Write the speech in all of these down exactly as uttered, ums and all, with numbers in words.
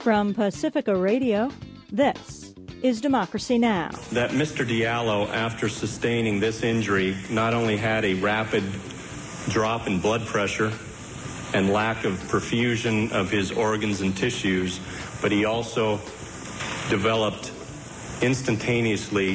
From Pacifica Radio, this is Democracy Now! That Mister Diallo, after sustaining this injury, not only had a rapid drop in blood pressure and lack of perfusion of his organs and tissues, but he also developed instantaneously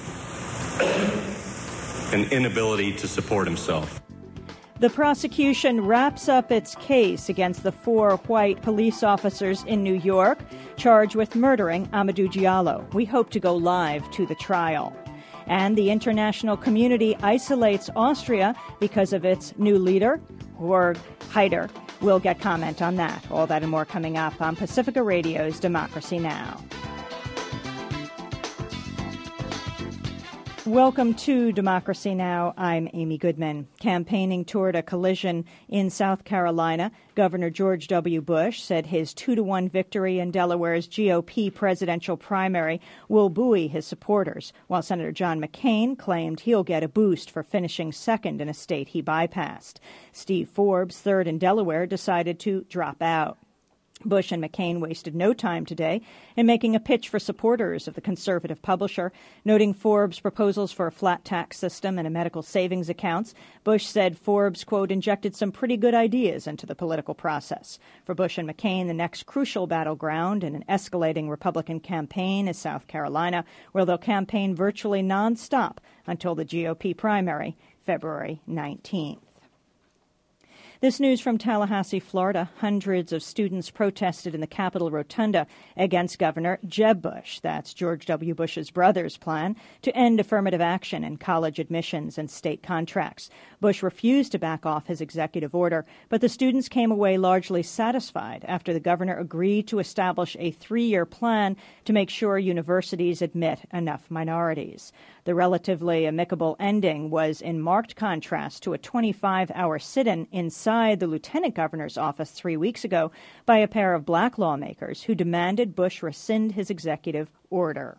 an inability to support himself. The prosecution wraps up its case against the four white police officers in New York charged with murdering Amadou Diallo. We hope to go live to the trial. And the international community isolates Austria because of its new leader, Jörg Haider. We'll get comment on that. All that and more coming up on Pacifica Radio's Democracy Now! Welcome to Democracy Now! I'm Amy Goodman. Campaigning toward a collision in South Carolina, Governor George W. Bush said his two to one victory in Delaware's G O P presidential primary will buoy his supporters, while Senator John McCain claimed he'll get a boost for finishing second in a state he bypassed. Steve Forbes, third in Delaware, decided to drop out. Bush and McCain wasted no time today in making a pitch for supporters of the conservative publisher, noting Forbes' proposals for a flat tax system and a medical savings accounts. Bush said Forbes, quote, injected some pretty good ideas into the political process. For Bush and McCain, the next crucial battleground in an escalating Republican campaign is South Carolina, where they'll campaign virtually nonstop until the G O P primary, February nineteenth. This news from Tallahassee, Florida. Hundreds of students protested in the Capitol Rotunda against Governor Jeb Bush, that's George W. Bush's brother's plan, to end affirmative action in college admissions and state contracts. Bush refused to back off his executive order, but the students came away largely satisfied after the governor agreed to establish a three-year plan to make sure universities admit enough minorities. The relatively amicable ending was in marked contrast to a twenty-five hour sit-in inside the lieutenant governor's office three weeks ago by a pair of black lawmakers who demanded Bush rescind his executive order.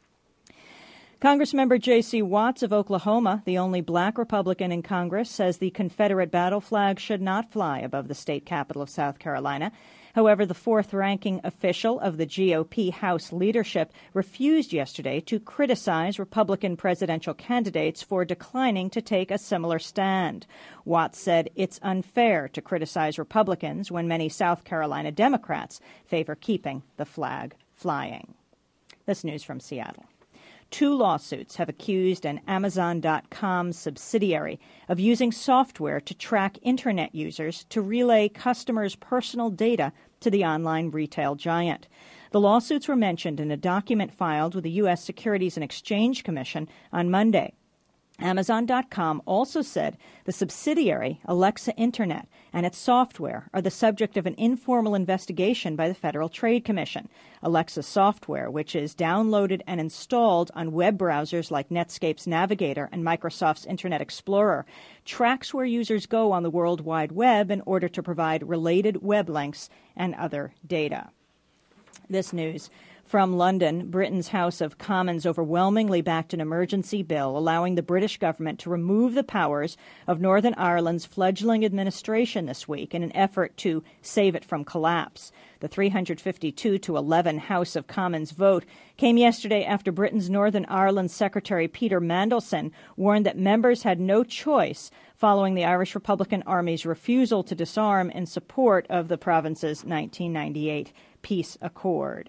Congressmember J C Watts of Oklahoma, the only black Republican in Congress, says the Confederate battle flag should not fly above the state capital of South Carolina. However, the fourth-ranking official of the G O P House leadership refused yesterday to criticize Republican presidential candidates for declining to take a similar stand. Watts said it's unfair to criticize Republicans when many South Carolina Democrats favor keeping the flag flying. This news from Seattle. Two lawsuits have accused an Amazon dot com subsidiary of using software to track Internet users to relay customers' personal data to the online retail giant. The lawsuits were mentioned in a document filed with the U S Securities and Exchange Commission on Monday. Amazon dot com also said the subsidiary, Alexa Internet, and its software are the subject of an informal investigation by the Federal Trade Commission. Alexa software, which is downloaded and installed on web browsers like Netscape's Navigator and Microsoft's Internet Explorer, tracks where users go on the World Wide Web in order to provide related web links and other data. This news from London. Britain's House of Commons overwhelmingly backed an emergency bill allowing the British government to remove the powers of Northern Ireland's fledgling administration this week in an effort to save it from collapse. The three hundred fifty-two to eleven House of Commons vote came yesterday after Britain's Northern Ireland Secretary Peter Mandelson warned that members had no choice following the Irish Republican Army's refusal to disarm in support of the province's nineteen ninety-eight peace accord.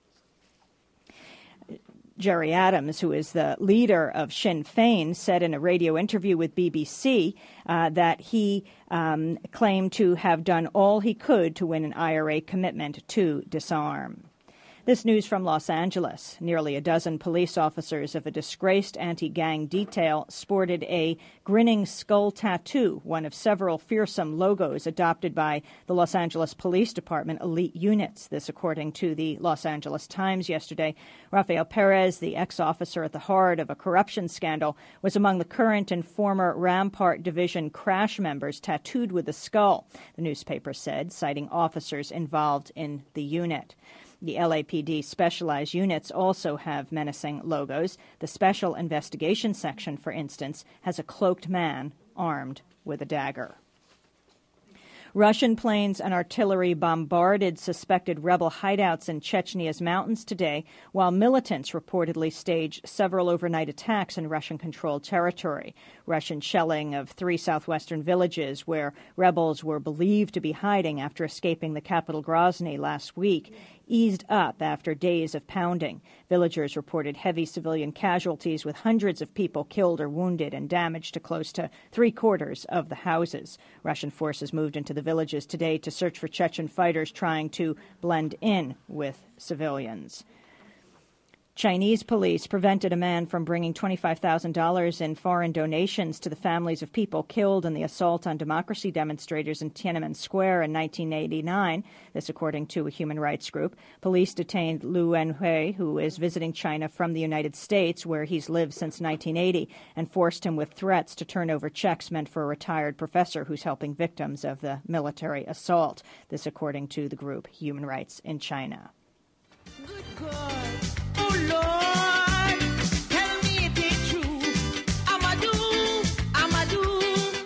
Jerry Adams, who is the leader of Sinn Féin, said in a radio interview with B B C uh, that he um, claimed to have done all he could to win an I R A commitment to disarm. This news from Los Angeles. Nearly a dozen police officers of a disgraced anti-gang detail sported a grinning skull tattoo, one of several fearsome logos adopted by the Los Angeles Police Department elite units. This according to the Los Angeles Times yesterday. Rafael Perez, the ex-officer at the heart of a corruption scandal, was among the current and former Rampart Division crash members tattooed with a skull, the newspaper said, citing officers involved in the unit. The L A P D specialized units also have menacing logos. The Special Investigation Section, for instance, has a cloaked man armed with a dagger. Russian planes and artillery bombarded suspected rebel hideouts in Chechnya's mountains today, while militants reportedly staged several overnight attacks in Russian-controlled territory. Russian shelling of three southwestern villages where rebels were believed to be hiding after escaping the capital Grozny last week eased up after days of pounding. Villagers reported heavy civilian casualties, with hundreds of people killed or wounded and damage to close to three-quarters of the houses. Russian forces moved into the villages today to search for Chechen fighters trying to blend in with civilians. Chinese police prevented a man from bringing twenty-five thousand dollars in foreign donations to the families of people killed in the assault on democracy demonstrators in Tiananmen Square in nineteen eighty-nine. This, according to a human rights group. Police detained Lu Wenhui, who is visiting China from the United States, where he's lived since nineteen eighty, and forced him with threats to turn over checks meant for a retired professor who's helping victims of the military assault. This, according to the group Human Rights in China. Good God. Oh, Lord, tell me if it's true. Amadou, Amadou,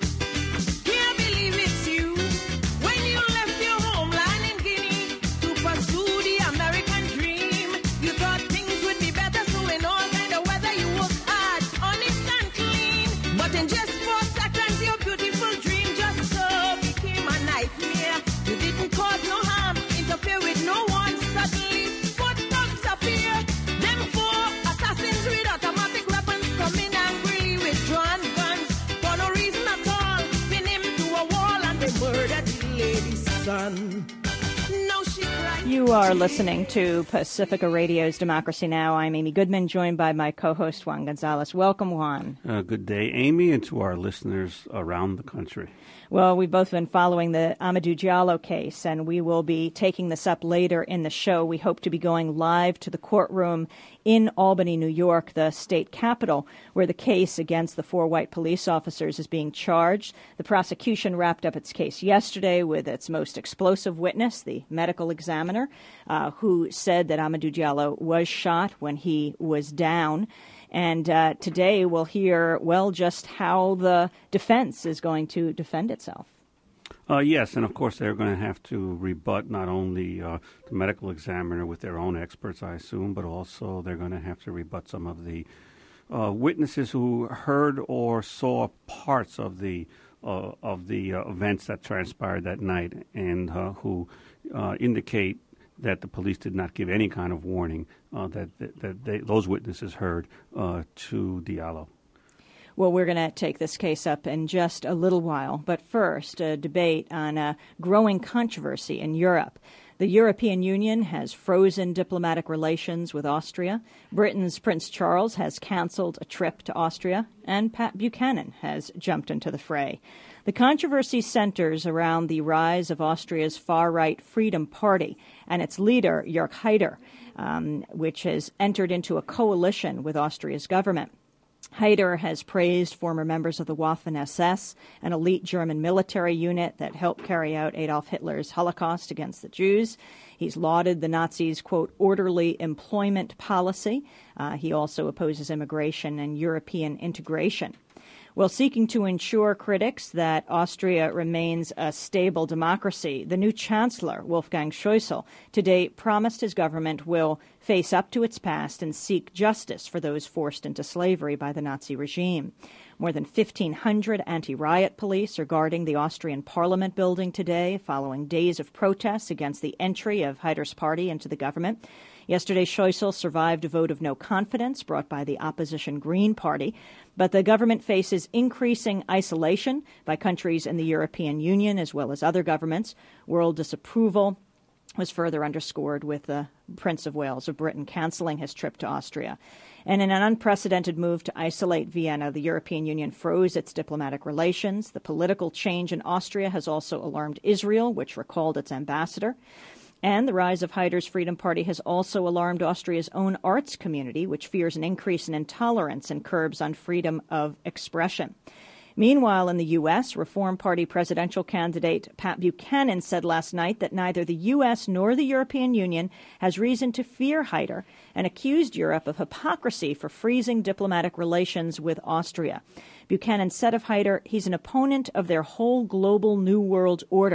can't believe it's you. When you left your homeland in Guinea to pursue the American dream, you thought things would be better, so in all kind of weather you worked hard, honest and clean. But in just four seconds, your beautiful dream just so became a nightmare. You didn't cause no harm, interfere with no one, suddenly foot thugs appear. Them four assassins with automatic weapons coming angry with drawn guns for no reason at all. Pin him to a wall and they murdered the lady's son. No, she cried. You are listening to Pacifica Radio's Democracy Now! I'm Amy Goodman, joined by my co-host Juan Gonzalez. Welcome, Juan. Uh, good day, Amy, and to our listeners around the country. Well, we've both been following the Amadou Diallo case, and we will be taking this up later in the show. We hope to be going live to the courtroom in Albany, New York, the state capital, where the case against the four white police officers is being charged. The prosecution wrapped up its case yesterday with its most explosive witness, the medical examiner, uh, who said that Amadou Diallo was shot when he was down. And uh, today we'll hear, well, just how the defense is going to defend itself. Uh, yes, and of course they're going to have to rebut not only uh, the medical examiner with their own experts, I assume, but also they're going to have to rebut some of the uh, witnesses who heard or saw parts of the uh, of the uh, events that transpired that night, and uh, who uh, indicate that the police did not give any kind of warning uh, that, that, that they, those witnesses heard uh, to Diallo. Well, we're going to take this case up in just a little while. But first, a debate on a growing controversy in Europe. The European Union has frozen diplomatic relations with Austria. Britain's Prince Charles has canceled a trip to Austria. And Pat Buchanan has jumped into the fray. The controversy centers around the rise of Austria's far-right Freedom Party and its leader, Jörg Haider, um, which has entered into a coalition with Austria's government. Haider has praised former members of the Waffen-S S, an elite German military unit that helped carry out Adolf Hitler's Holocaust against the Jews. He's lauded the Nazis', quote, orderly employment policy. Uh, he also opposes immigration and European integration. While seeking to ensure critics that Austria remains a stable democracy, the new chancellor, Wolfgang Schäuble, today promised his government will face up to its past and seek justice for those forced into slavery by the Nazi regime. More than fifteen hundred anti-riot police are guarding the Austrian parliament building today, following days of protests against the entry of Haider's party into the government. Yesterday, Schäuble survived a vote of no confidence brought by the opposition Green Party, but the government faces increasing isolation by countries in the European Union as well as other governments. World disapproval was further underscored with the Prince of Wales of Britain canceling his trip to Austria. And in an unprecedented move to isolate Vienna, the European Union froze its diplomatic relations. The political change in Austria has also alarmed Israel, which recalled its ambassador. And the rise of Haider's Freedom Party has also alarmed Austria's own arts community, which fears an increase in intolerance and curbs on freedom of expression. Meanwhile, in the U S, Reform Party presidential candidate Pat Buchanan said last night that neither the U S nor the European Union has reason to fear Haider and accused Europe of hypocrisy for freezing diplomatic relations with Austria. Buchanan said of Haider, he's an opponent of their whole global New World Order.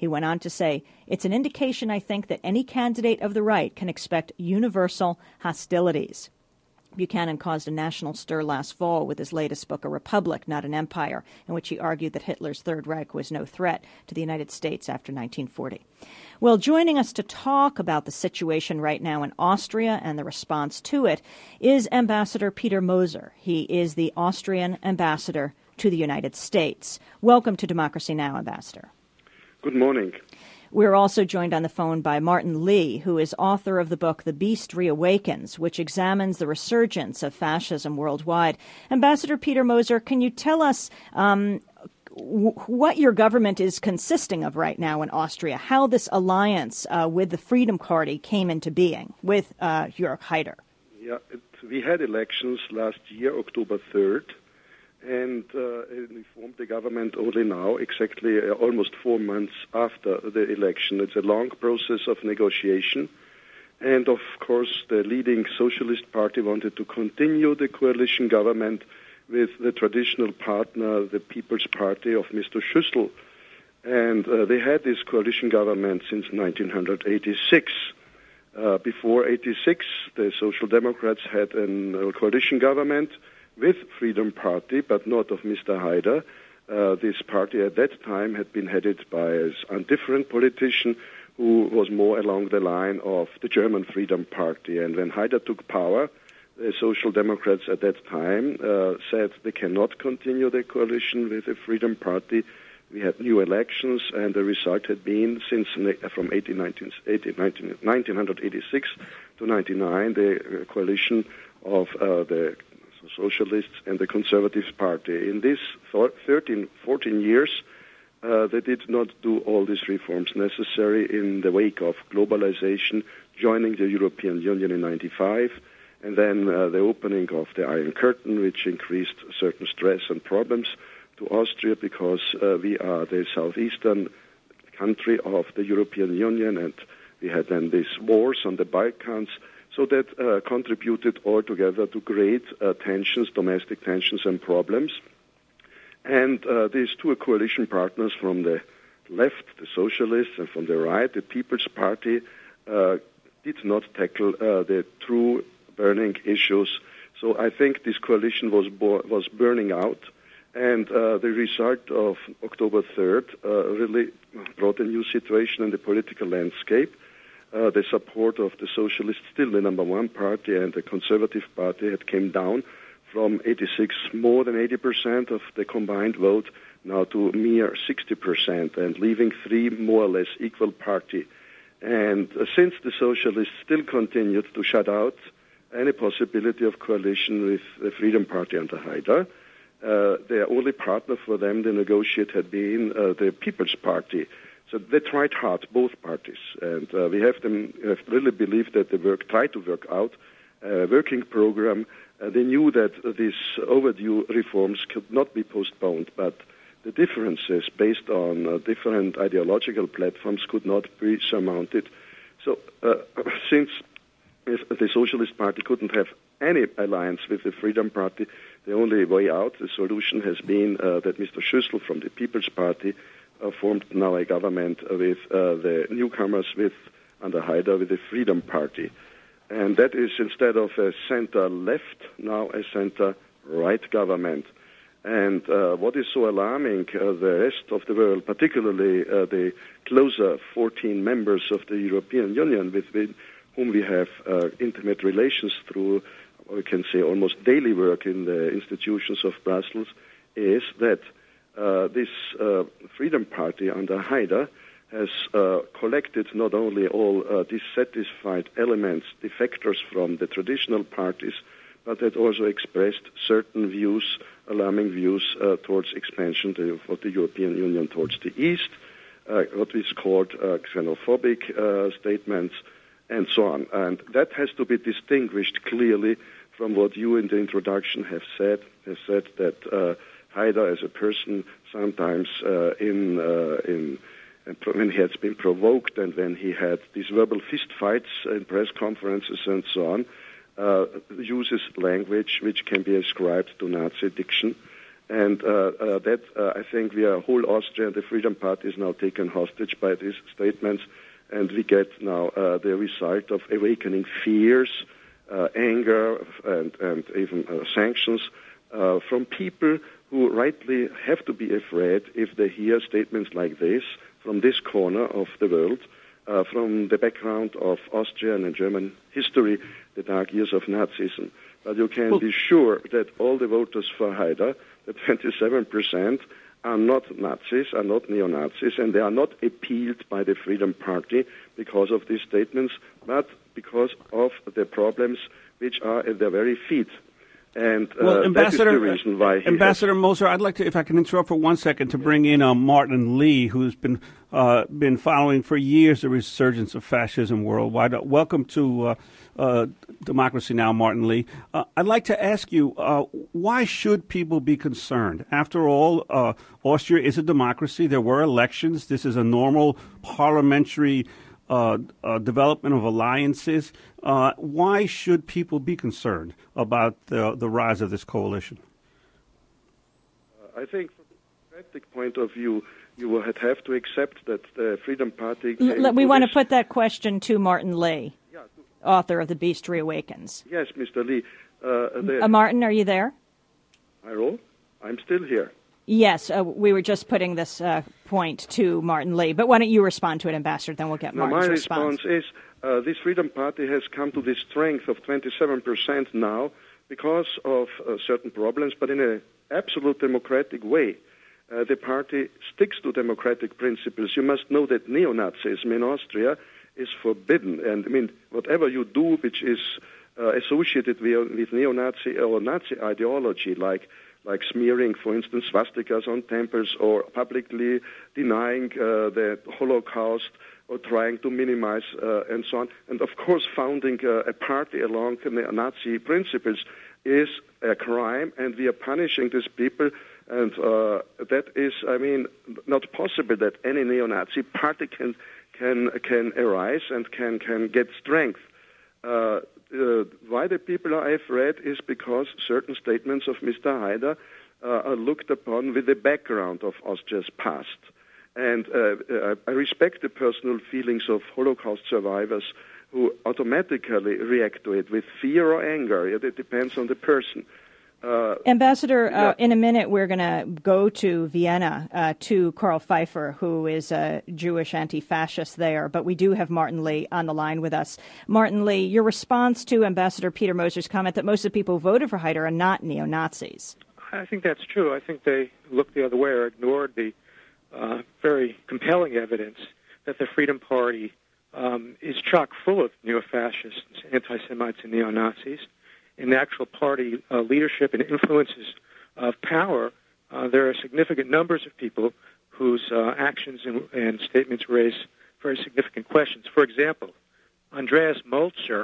He went on to say, "It's an indication, I think, that any candidate of the right can expect universal hostilities." Buchanan caused a national stir last fall with his latest book, A Republic, Not an Empire, in which he argued that Hitler's Third Reich was no threat to the United States after nineteen forty. Well, joining us to talk about the situation right now in Austria and the response to it is Ambassador Peter Moser. He is the Austrian ambassador to the United States. Welcome to Democracy Now!, Ambassador. Good morning. We're also joined on the phone by Martin Lee, who is author of the book The Beast Reawakens, which examines the resurgence of fascism worldwide. Ambassador Peter Moser, can you tell us um, w- what your government is consisting of right now in Austria, how this alliance uh, with the Freedom Party came into being with uh, Jörg Haider? Yeah, it, we had elections last year, October third. And uh, we formed the government only now, exactly uh, almost four months after the election. It's a long process of negotiation. And, of course, the leading Socialist Party wanted to continue the coalition government with the traditional partner, the People's Party of Mister Schüssel. And uh, they had this coalition government since nineteen eighty-six. Uh, before eighty-six, the Social Democrats had a uh, coalition government with Freedom Party, but not of Mister Haider. Uh, this party at that time had been headed by a different politician who was more along the line of the German Freedom Party. And when Haider took power, the Social Democrats at that time uh, said they cannot continue the coalition with the Freedom Party. We had new elections, and the result had been, since from eighteen eighty-six to ninety-nine, the coalition of uh, the Socialists and the Conservative Party. In these thirteen, fourteen years, uh, they did not do all these reforms necessary in the wake of globalization, joining the European Union in ninety-five, and then uh, the opening of the Iron Curtain, which increased certain stress and problems to Austria because uh, we are the southeastern country of the European Union, and we had then these wars on the Balkans. So that uh, contributed altogether to great uh, tensions, domestic tensions and problems. And uh, these two coalition partners from the left, the Socialists, and from the right, the People's Party, uh, did not tackle uh, the true burning issues. So I think this coalition was bo- was burning out, and uh, the result of October third uh, really brought a new situation in the political landscape. Uh, the support of the Socialists, still the number one party, and the Conservative Party had came down from eighty-six, more than eighty percent of the combined vote, now to mere sixty percent, and leaving three more or less equal party. And uh, since the Socialists still continued to shut out any possibility of coalition with the Freedom Party under Haider, uh, their only partner for them to negotiate had been uh, the People's Party. So they tried hard, both parties, and uh, we have them have really believed that they work, tried to work out a working program. Uh, they knew that uh, these overdue reforms could not be postponed, but the differences based on uh, different ideological platforms could not be surmounted. So uh, since the Socialist Party couldn't have any alliance with the Freedom Party, the only way out, the solution has been uh, that Mister Schüssel from the People's Party Uh, formed now a government with uh, the newcomers with under Haider with the Freedom Party. And that is, instead of a center-left, now a center-right government. And uh, what is so alarming, uh, the rest of the world, particularly uh, the closer fourteen members of the European Union with whom we have uh, intimate relations through, we can say, almost daily work in the institutions of Brussels, is that Uh, this uh, Freedom Party under Haider has uh, collected not only all uh, dissatisfied elements, defectors from the traditional parties, but had also expressed certain views, alarming views uh, towards expansion of the European Union towards the east, uh, what is called uh, xenophobic uh, statements, and so on. And that has to be distinguished clearly from what you in the introduction have said, have said that uh, Haider as a person sometimes uh, in, uh, in when he has been provoked and when he had these verbal fistfights in press conferences and so on, uh, uses language which can be ascribed to Nazi diction. And uh, uh, that, uh, I think, we are whole Austria and the Freedom Party is now taken hostage by these statements, and we get now uh, the result of awakening fears, uh, anger, and, and even uh, sanctions uh, from people who rightly have to be afraid if they hear statements like this from this corner of the world, uh, from the background of Austrian and German history, the dark years of Nazism. But you can well, be sure that all the voters for Haider, the twenty-seven percent, are not Nazis, are not neo-Nazis, and they are not appealed by the Freedom Party because of these statements, but because of the problems which are at their very feet. And uh, well, Ambassador, that is the reason why he Ambassador has... Moser, I'd like to, if I can interrupt for one second, to bring in uh, Martin Lee, who's been uh, been following for years the resurgence of fascism worldwide. Uh, welcome to uh, uh, Democracy Now!, Martin Lee. Uh, I'd like to ask you, uh, why should people be concerned? After all, uh, Austria is a democracy. There were elections. This is a normal parliamentary Uh, uh, development of alliances. Uh, why should people be concerned about the, the rise of this coalition? Uh, I think from a democratic point of view, you would have to accept that the Freedom Party... L- we want to put that question to Martin Lee, yeah, to- author of The Beast Reawakens. Yes, Mister Lee. Uh, the- uh, Martin, are you there? Hello? I'm still here. Yes, uh, we were just putting this uh, point to Martin Lee. But why don't you respond to it, Ambassador, then we'll get now, Martin's my response. response is uh, this Freedom Party has come to the strength of twenty-seven percent now because of uh, certain problems, but in an absolute democratic way. Uh, the party sticks to democratic principles. You must know that neo-Nazism in Austria is forbidden. And, I mean, whatever you do which is uh, associated with, with neo-Nazi or Nazi ideology, like like smearing, for instance, swastikas on temples or publicly denying uh, the Holocaust or trying to minimize uh, and so on. And, of course, founding uh, a party along Nazi principles is a crime, and we are punishing these people. And uh, that is, I mean, not possible that any neo-Nazi party can can can arise and can, can get strength. Uh, Uh, why the people are afraid is because certain statements of Mister Haider uh, are looked upon with the background of Austria's past. And uh, uh, I respect the personal feelings of Holocaust survivors who automatically react to it with fear or anger. It depends on the person. Uh, Ambassador, yeah. uh, in a minute we're going to go to Vienna uh, to Karl Pfeiffer, who is a Jewish anti-fascist there, but we do have Martin Lee on the line with us. Martin Lee, your response to Ambassador Peter Moser's comment that most of the people who voted for Haider are not neo-Nazis. I think that's true. I think they looked the other way or ignored the uh, very compelling evidence that the Freedom Party um, is chock full of neo-fascists, anti-Semites, and neo-Nazis. In the actual party uh, leadership and influences of power, uh, there are significant numbers of people whose uh, actions and, and statements raise very significant questions. For example, Andreas Molzer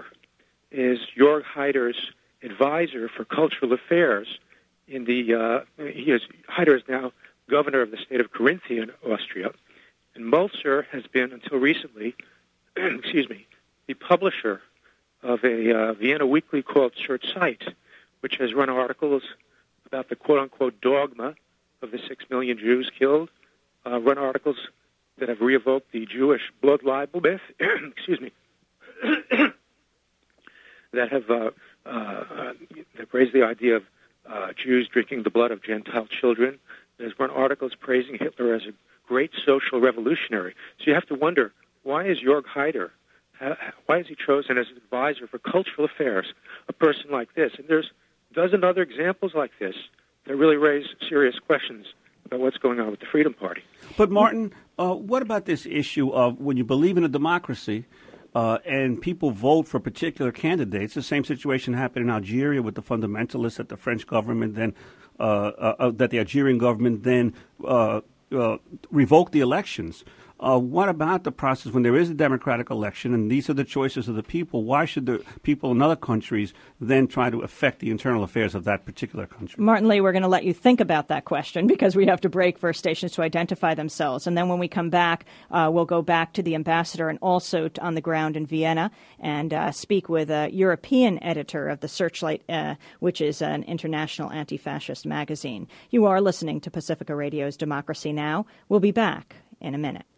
is Jörg Haider's advisor for cultural affairs. In the uh, he is Haider is now governor of the state of Carinthia in Austria, and Molzer has been until recently, excuse me, the publisher of a uh, Vienna weekly called Zur Zeit, which has run articles about the quote-unquote dogma of the six million Jews killed, uh, run articles that have revoked the Jewish blood libel myth, excuse me, that have uh, uh, that raised the idea of uh, Jews drinking the blood of Gentile children, that has run articles praising Hitler as a great social revolutionary. So you have to wonder, why is Jörg Haider Why is he chosen as an advisor for cultural affairs, a person like this? And there's a dozen other examples like this that really raise serious questions about what's going on with the Freedom Party. But, Martin, uh, what about this issue of when you believe in a democracy uh, and people vote for particular candidates? The same situation happened in Algeria with the fundamentalists that the French government then, uh, uh, that the Algerian government then uh, uh, revoked the elections. Uh, what about the process when there is a democratic election and these are the choices of the people? Why should the people in other countries then try to affect the internal affairs of that particular country? Martin Lee, we're going to let you think about that question because we have to break for stations to identify themselves. And then when we come back, uh, we'll go back to the ambassador and also to, on the ground in Vienna and uh, speak with a European editor of the Searchlight, uh, which is an international anti-fascist magazine. You are listening to Pacifica Radio's Democracy Now! We'll be back in a minute.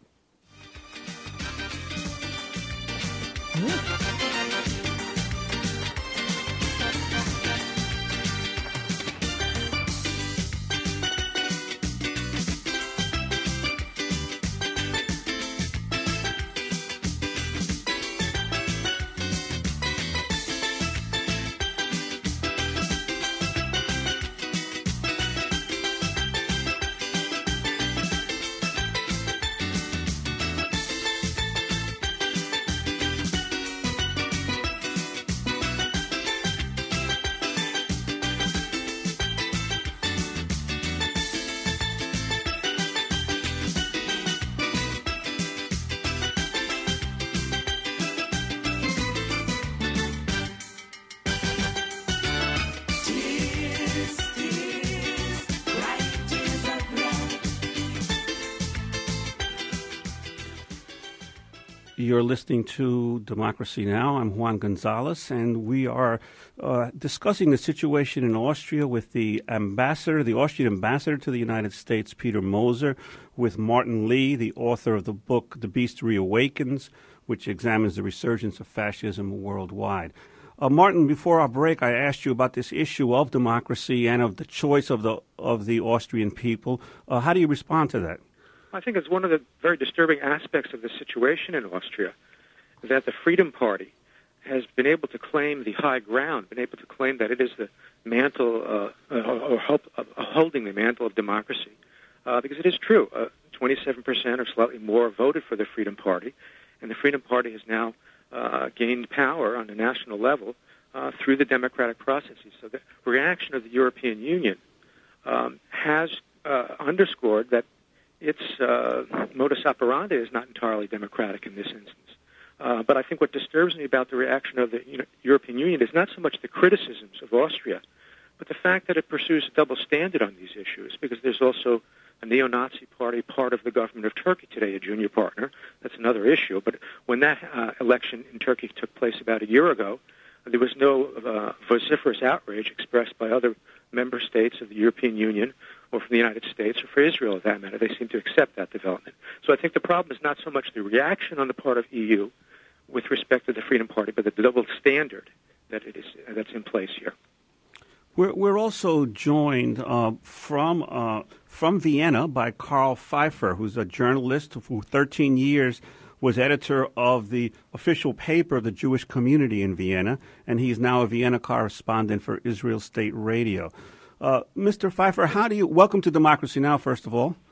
You're listening to Democracy Now! I'm Juan Gonzalez, and we are uh, discussing the situation in Austria with the ambassador, the Austrian ambassador to the United States, Peter Moser, with Martin Lee, the author of the book The Beast Reawakens, which examines the resurgence of fascism worldwide. Uh, Martin, before our break, I asked you about this issue of democracy and of the choice of the of the Austrian people. Uh, how do you respond to that? I think it's one of the very disturbing aspects of the situation in Austria that the Freedom Party has been able to claim the high ground, been able to claim that it is the mantle, uh, or help, uh, holding the mantle of democracy, uh, because it is true. Uh, twenty-seven percent or slightly more voted for the Freedom Party, and the Freedom Party has now uh, gained power on a national level uh, through the democratic processes. So the reaction of the European Union um, has uh, underscored that its uh, modus operandi is not entirely democratic in this instance. Uh, but I think what disturbs me about the reaction of the you know, European Union is not so much the criticisms of Austria, but the fact that it pursues a double standard on these issues, because there's also a neo-Nazi party part of the government of Turkey today, a junior partner. That's another issue. But when that uh, election in Turkey took place about a year ago, there was no uh, vociferous outrage expressed by other member states of the European Union or from the United States or for Israel, for that matter. They seem to accept that development. So I think the problem is not so much the reaction on the part of E U with respect to the Freedom Party, but the double standard that it is that's in place here. We're, we're also joined uh, from uh, from Vienna by Karl Pfeiffer, who's a journalist who for thirteen years was editor of the official paper of the Jewish community in Vienna, and he's now a Vienna correspondent for Israel State Radio. Uh, Mister Pfeiffer, how do you welcome to Democracy Now! First of all,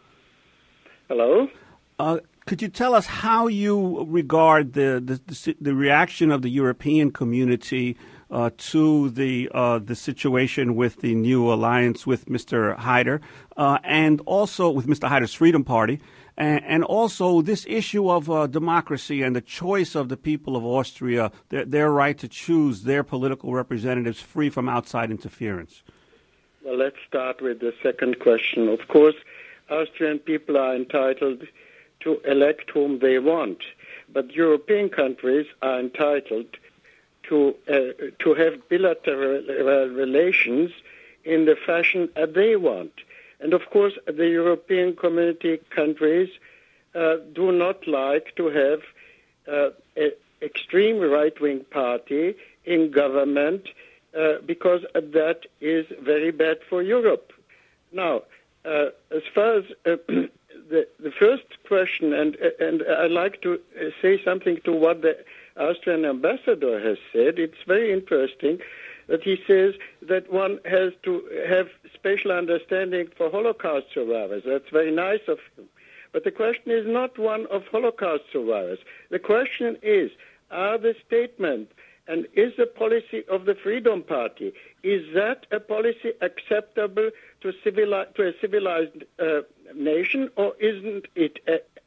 hello. Uh, could you tell us how you regard the the, the, the reaction of the European community uh, to the uh, the situation with the new alliance with Mister Haider, uh, and also with Mister Haider's Freedom Party? And, and also this issue of uh, democracy and the choice of the people of Austria, their, their right to choose their political representatives free from outside interference. Well, let's start with the second question. Of course, Austrian people are entitled to elect whom they want, but European countries are entitled to uh, to have bilateral relations in the fashion that they want. And of course, the European community countries uh, do not like to have uh, an extreme right-wing party in government uh, because that is very bad for Europe. Now, uh, as far as uh, the, the first question, and, and I'd like to say something to what the Austrian ambassador has said, it's very interesting that he says that one has to have special understanding for Holocaust survivors. That's very nice of him. But the question is not one of Holocaust survivors. The question is, are the statement and is the policy of the Freedom Party, is that a policy acceptable to, civili- to a civilized uh, nation, or isn't it uh,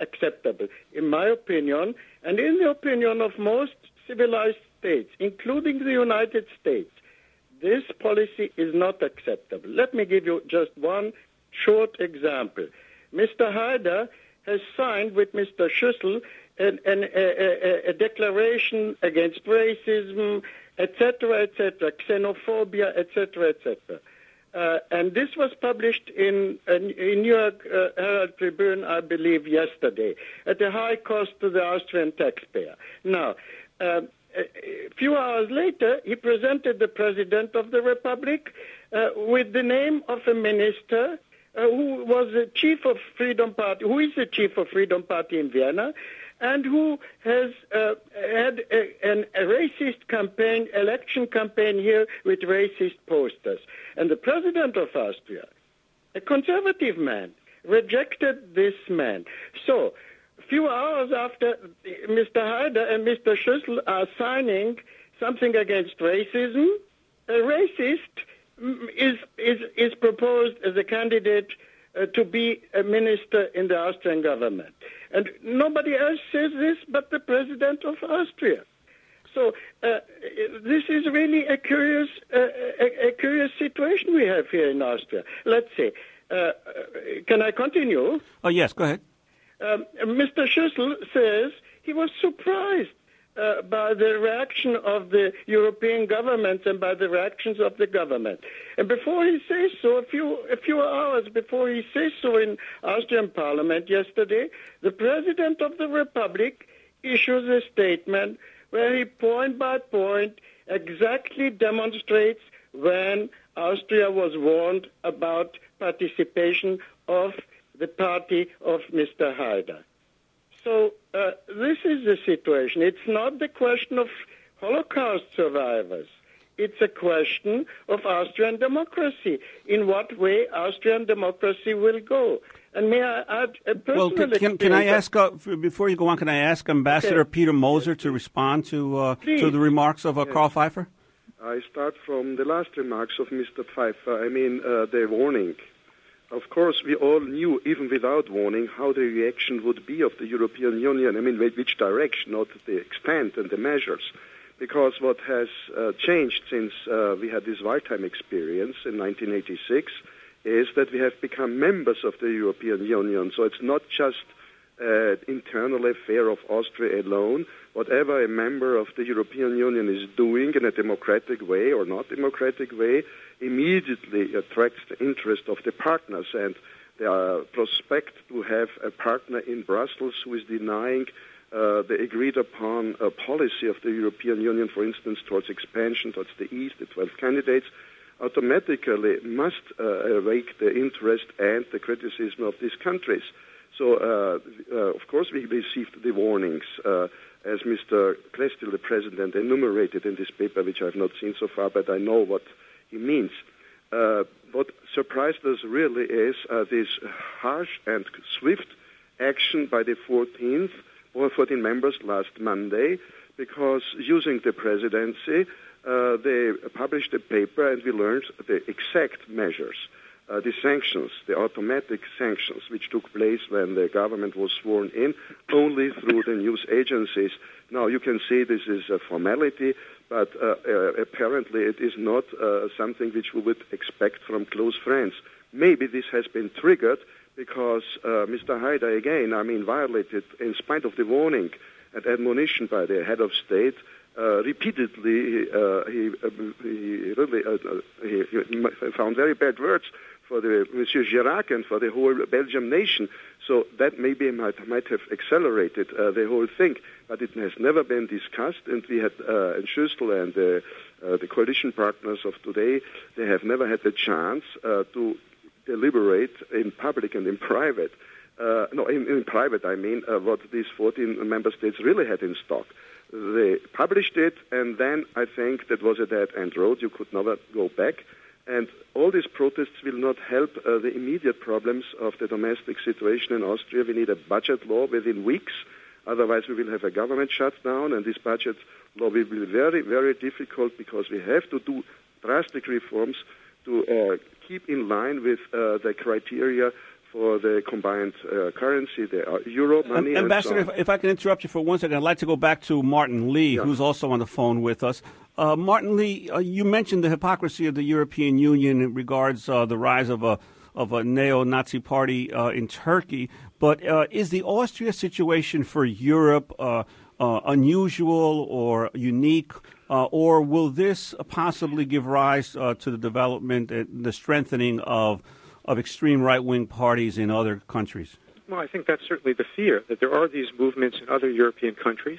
acceptable. In my opinion, and in the opinion of most civilized states, including the United States, this policy is not acceptable. Let me give you just one short example. Mister Haider has signed with Mister Schüssel an, an, a, a, a declaration against racism, et cetera, et cetera, xenophobia, et cetera, et cetera. Uh, and this was published in a in New York uh, Herald Tribune, I believe, yesterday, at a high cost to the Austrian taxpayer. Now, uh, a few hours later, he presented the President of the Republic uh, with the name of a minister uh, who was the chief of Freedom Party, who is the chief of Freedom Party in Vienna, and who has uh, had a, an, a racist campaign, election campaign here with racist posters. And the President of Austria, a conservative man, rejected this man. So, a few hours after Mister Haider and Mister Schüssel are signing something against racism, a racist is, is, is proposed as a candidate uh, to be a minister in the Austrian government. And nobody else says this but the President of Austria. So uh, this is really a curious, uh, a, a curious situation we have here in Austria. Let's see. Uh, can I continue? Oh, yes, go ahead. Um, Mister Schüssel says he was surprised uh, by the reaction of the European governments and by the reactions of the government. And before he says so, a few a few hours before he says so in Austrian Parliament yesterday, the President of the Republic issues a statement where he point by point exactly demonstrates when Austria was warned about participation of the party of Mister Haider. So uh, this is the situation. It's not the question of Holocaust survivors. It's a question of Austrian democracy. In what way Austrian democracy will go? And may I add a personal Well, can, can I ask, uh, before you go on, can I ask Ambassador Okay. Peter Moser to respond to uh, to the remarks of uh, Karl Pfeiffer? I start from the last remarks of Mister Pfeiffer. I mean, uh, the warning. Of course, we all knew, even without warning, how the reaction would be of the European Union. I mean, which direction, not the extent and the measures. Because what has uh, changed since uh, we had this Waldheim experience in nineteen eighty-six is that we have become members of the European Union. So it's not just an internal affair of Austria alone. Whatever a member of the European Union is doing in a democratic way or not democratic way immediately attracts the interest of the partners. And the prospect to have a partner in Brussels who is denying uh, the agreed-upon uh, policy of the European Union, for instance, towards expansion, towards the East, the twelve candidates, automatically must uh, awake the interest and the criticism of these countries. So, uh, uh, of course, we received the warnings, uh, as Mister Klestil, the president, enumerated in this paper, which I have not seen so far, but I know what he means. Uh, what surprised us really is uh, this harsh and swift action by the fourteenth, or fourteen members last Monday, because using the presidency, uh, they published a paper and we learned the exact measures. Uh, the sanctions, the automatic sanctions, which took place when the government was sworn in, only through the news agencies. Now, you can say this is a formality, but uh, uh, apparently it is not uh, something which we would expect from close friends. Maybe this has been triggered because uh, Mister Haider, again, I mean, violated, in spite of the warning and admonition by the head of state, Uh, repeatedly, uh, he, uh, he really uh, he, he found very bad words for the Monsieur Chirac and for the whole Belgian nation. So that maybe might might have accelerated uh, the whole thing, but it has never been discussed. And we had uh, and Schüssel and uh, uh, the coalition partners of today, they have never had the chance uh, to deliberate in public and in private. Uh, no, in, in private, I mean, uh, what these fourteen member states really had in stock. They published it, and then I think that was a dead-end road. You could never go back. And all these protests will not help uh, the immediate problems of the domestic situation in Austria. We need a budget law within weeks. Otherwise, we will have a government shutdown, and this budget law will be very, very difficult because we have to do drastic reforms to uh, keep in line with uh, the criteria for the combined uh, currency, the uh, euro money. Um, Ambassador, and so on. if, if I can interrupt you for one second, I'd like to go back to Martin Lee, Yeah. who's also on the phone with us. Uh, Martin Lee, uh, you mentioned the hypocrisy of the European Union in regards uh, the rise of a of a neo-Nazi party uh, in Turkey. But uh, is the Austria situation for Europe uh, uh, unusual or unique, uh, or will this possibly give rise uh, to the development and the strengthening of of extreme right-wing parties in other countries? Well, I think that's certainly the fear, that there are these movements in other European countries.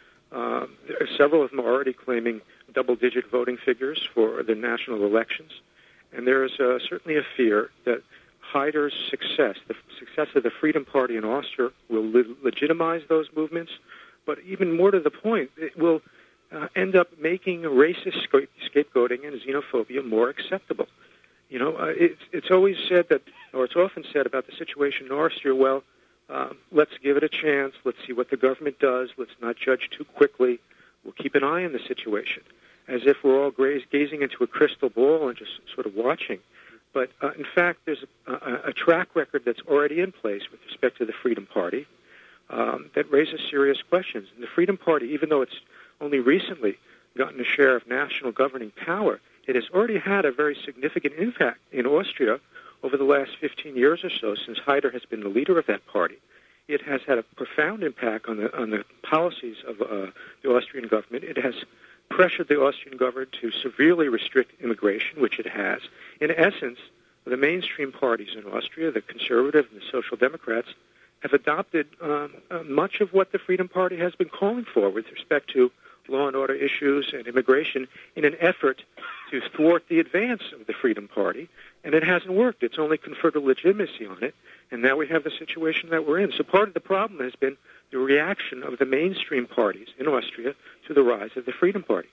Uh, there are several of them are already claiming double-digit voting figures for the national elections. And there is uh, certainly a fear that Haider's success, the success of the Freedom Party in Austria, will le- legitimize those movements. But even more to the point, it will uh, end up making racist sca- scapegoating and xenophobia more acceptable. You know, uh, it's, it's always said that, or it's often said about the situation in Austria, well, uh, let's give it a chance. Let's see what the government does. Let's not judge too quickly. We'll keep an eye on the situation, as if we're all graze, gazing into a crystal ball and just sort of watching. But uh, in fact, there's a, a, a track record that's already in place with respect to the Freedom Party um, that raises serious questions. And the Freedom Party, even though it's only recently gotten a share of national governing power, it has already had a very significant impact in Austria over the last fifteen years or so, since Haider has been the leader of that party. It has had a profound impact on the on the policies of uh, the Austrian government. It has pressured the Austrian government to severely restrict immigration, which it has. In essence, the mainstream parties in Austria, the Conservative and the Social Democrats, have adopted um, uh, much of what the Freedom Party has been calling for with respect to law and order issues and immigration in an effort to thwart the advance of the Freedom Party, and it hasn't worked. It's only conferred a legitimacy on it, and now we have the situation that we're in. So part of the problem has been the reaction of the mainstream parties in Austria to the rise of the Freedom Party.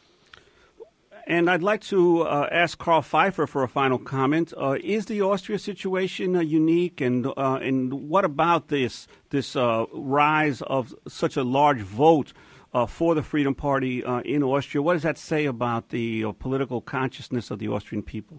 And I'd like to uh, ask Karl Pfeiffer for a final comment. Uh, is the Austria situation uh, unique, and uh, and what about this this uh, rise of such a large vote uh, for the Freedom Party uh, in Austria? What does that say about the uh, political consciousness of the Austrian people?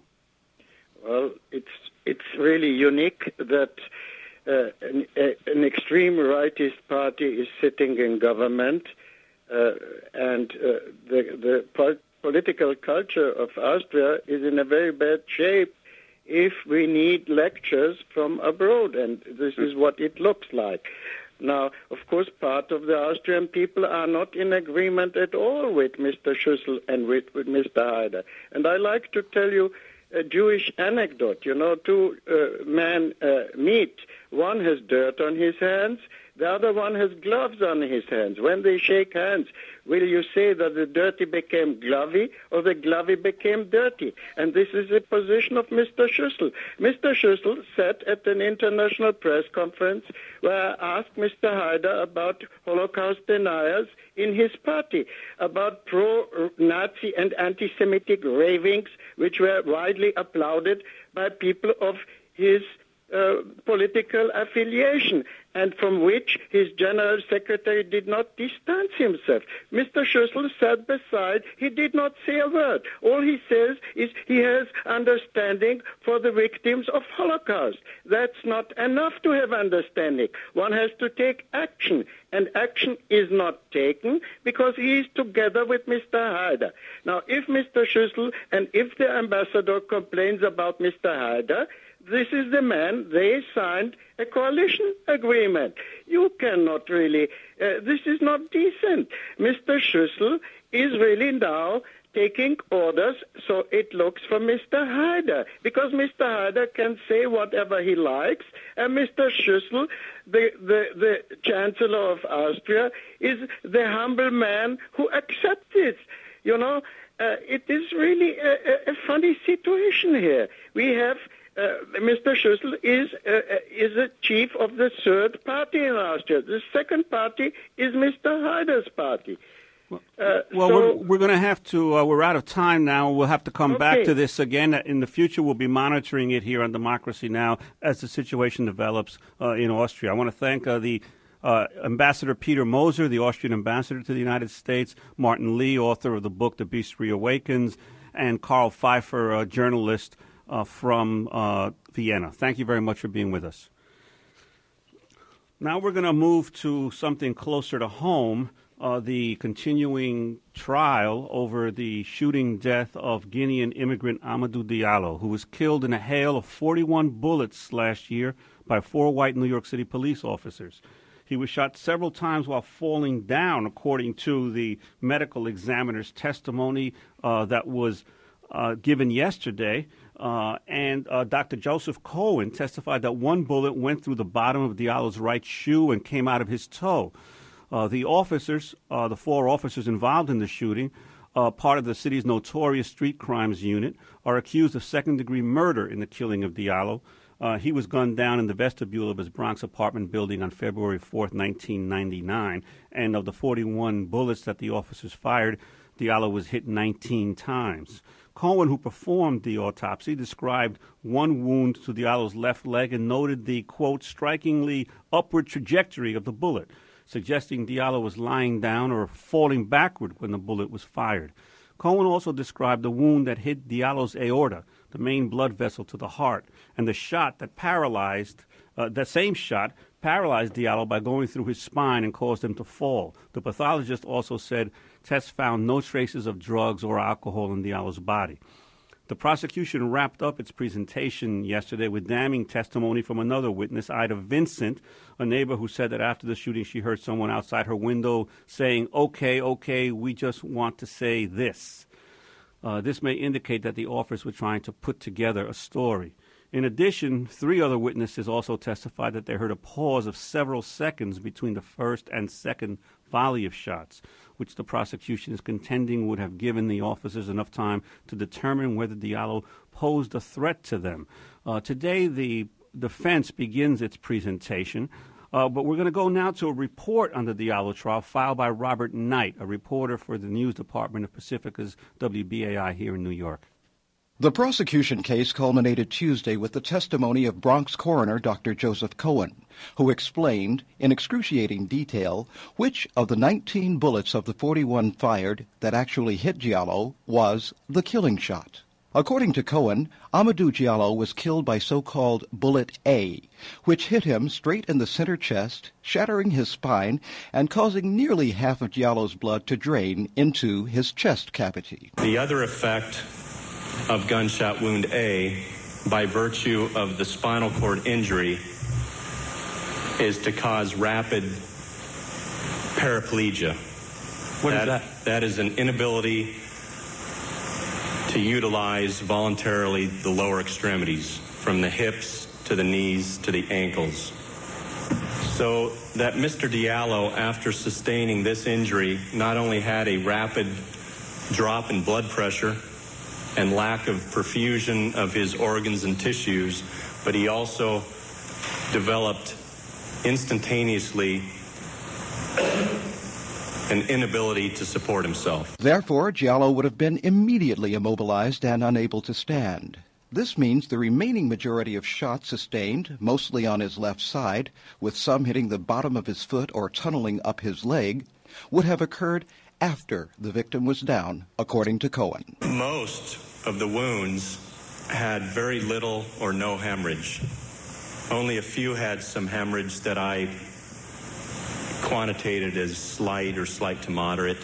Well, it's it's really unique that uh, an, a, an extreme rightist party is sitting in government, uh, and uh, the the part. Political culture of Austria is in a very bad shape if we need lectures from abroad, and this is what it looks like. Now, of course, part of the Austrian people are not in agreement at all with Mister Schüssel and with, with Mister Haider. And I like to tell you a Jewish anecdote. You know, two uh, men uh, meet. One has dirt on his hands. The other one has gloves on his hands. When they shake hands, will you say that the dirty became glovy or the glovy became dirty? And this is the position of Mister Schüssel. Mister Schüssel sat at an international press conference where I asked Mister Haider about Holocaust deniers in his party, about pro-Nazi and anti-Semitic ravings, which were widely applauded by people of his Uh, political affiliation, and from which his general secretary did not distance himself. Mister Schüssel sat beside. He did not say a word. All he says is he has understanding for the victims of Holocaust. That's not enough to have understanding. One has to take action, and action is not taken because he is together with Mister Haider. Now, if Mister Schüssel and if the ambassador complains about Mister Haider, this is the man, they signed a coalition agreement. You cannot really, uh, this is not decent. Mister Schüssel is really now taking orders, so it looks for Mister Haider, because Mister Haider can say whatever he likes, and Mister Schüssel, the, the, the Chancellor of Austria, is the humble man who accepts it. You know, uh, it is really a, a, a funny situation here. We have Uh, Mister Schüssel is uh, is the chief of the third party in Austria. The second party is Mister Haider's party. Well, uh, well so, we're, we're going to have to, uh, we're out of time now. We'll have to come okay. back to this again. In the future, we'll be monitoring it here on Democracy Now! As the situation develops uh, in Austria. I want to thank uh, the uh, Ambassador Peter Moser, the Austrian ambassador to the United States, Martin Lee, author of the book The Beast Reawakens, and Karl Pfeiffer, a journalist uh, from uh, Vienna. Thank you very much for being with us. Now we're going to move to something closer to home, uh, the continuing trial over the shooting death of Guinean immigrant Amadou Diallo, who was killed in a hail of forty-one bullets last year by four white New York City police officers. He was shot several times while falling down, according to the medical examiner's testimony uh, that was uh, given yesterday. Uh, and uh, Doctor Joseph Cohen testified that one bullet went through the bottom of Diallo's right shoe and came out of his toe. Uh, the officers, uh, the four officers involved in the shooting, uh, part of the city's notorious street crimes unit, are accused of second-degree murder in the killing of Diallo. Uh, he was gunned down in the vestibule of his Bronx apartment building on February fourth, nineteen ninety-nine. And of the forty-one bullets that the officers fired, Diallo was hit nineteen times. Cohen, who performed the autopsy, described one wound to Diallo's left leg and noted the, quote, strikingly upward trajectory of the bullet, suggesting Diallo was lying down or falling backward when the bullet was fired. Cohen also described the wound that hit Diallo's aorta, the main blood vessel to the heart, and the shot that paralyzed, uh, the same shot paralyzed Diallo by going through his spine and caused him to fall. The pathologist also said tests found no traces of drugs or alcohol in Diallo's body. The prosecution wrapped up its presentation yesterday with damning testimony from another witness, Ida Vincent, a neighbor who said that after the shooting she heard someone outside her window saying, okay, okay, we just want to say this. Uh, this may indicate that the officers were trying to put together a story. In addition, three other witnesses also testified that they heard a pause of several seconds between the first and second volley of shots, which the prosecution is contending would have given the officers enough time to determine whether Diallo posed a threat to them. Uh, today, the defense begins its presentation, uh, but we're going to go now to a report on the Diallo trial filed by Robert Knight, a reporter for the news department of Pacifica's W B A I here in New York. The prosecution case culminated Tuesday with the testimony of Bronx coroner Doctor Joseph Cohen, who explained in excruciating detail which of the nineteen bullets of the forty-one fired that actually hit Diallo was the killing shot. According to Cohen, Amadou Diallo was killed by so-called Bullet A, which hit him straight in the center chest, shattering his spine and causing nearly half of Diallo's blood to drain into his chest cavity. The other effect of gunshot wound A, by virtue of the spinal cord injury, is to cause rapid paraplegia. What that, is that? That is an inability to utilize voluntarily the lower extremities, from the hips to the knees to the ankles. So that Mister Diallo, after sustaining this injury, not only had a rapid drop in blood pressure and lack of perfusion of his organs and tissues, but he also developed instantaneously an inability to support himself. Therefore, Diallo would have been immediately immobilized and unable to stand. This means the remaining majority of shots sustained, mostly on his left side, with some hitting the bottom of his foot or tunneling up his leg, would have occurred after the victim was down, according to Cohen. Most of the wounds had very little or no hemorrhage. Only a few had some hemorrhage that I quantitated as slight or slight to moderate.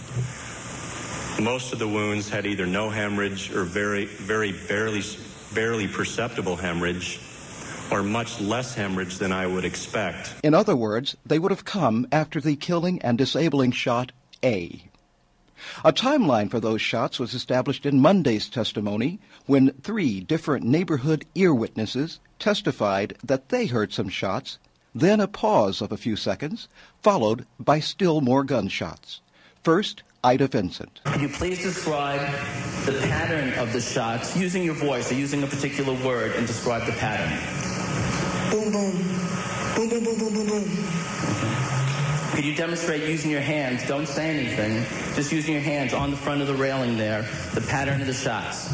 Most of the wounds had either no hemorrhage or very, very barely, barely perceptible hemorrhage, or much less hemorrhage than I would expect. In other words, they would have come after the killing and disabling shot A. A timeline for those shots was established in Monday's testimony when three different neighborhood ear witnesses testified that they heard some shots, then a pause of a few seconds, followed by still more gunshots. First, Ida Vincent. Can you please describe the pattern of the shots using your voice or using a particular word and describe the pattern? Boom, boom. Boom, boom, boom, boom, boom, boom. Okay. Could you demonstrate using your hands? Don't say anything. Just using your hands on the front of the railing there, the pattern of the shots.